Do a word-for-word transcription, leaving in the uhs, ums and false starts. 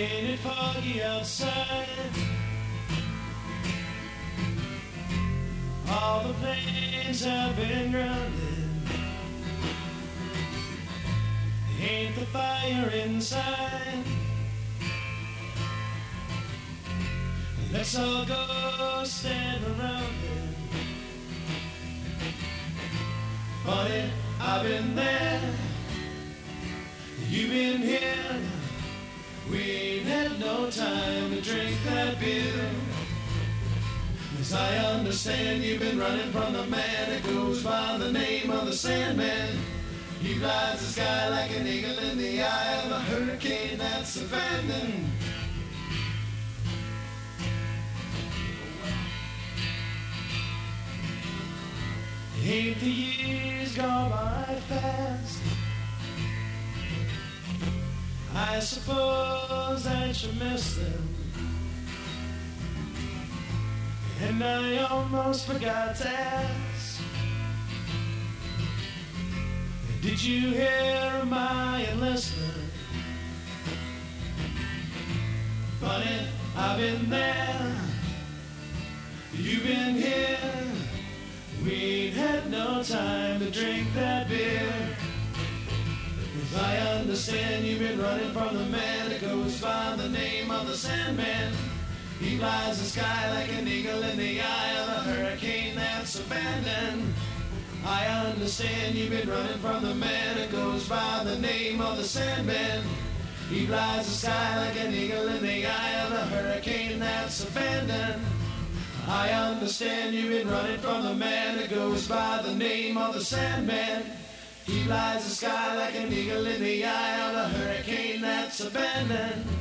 Ain't it foggy outside? All the planes have been grounded. Ain't the fire inside? Let's all go stand around it. Honey, I've been there, you've been here. We ain't had no time to drink that beer. As I understand, you've been running from the man that goes by the name of the Sandman. He rides the sky like an eagle in the eye of a hurricane that's abandoned. Ain't the years gone by fast? I suppose that you miss them. And I almost forgot to ask, did you hear my enlistment? Bunny, I've been there, you've been here. We ain't had no time to drink that beer. As I understand, you've been running from the man that goes by the name of the Sandman. He flies the sky like an eagle in the eye of a hurricane that's abandoned. I understand you've been running from the man that goes by the name of the Sandman. He flies the sky like an eagle in the eye of a hurricane that's abandoned. I understand you've been running from the man that goes by the name of the Sandman. He flies the sky like an eagle in the eye of a hurricane that's abandoned.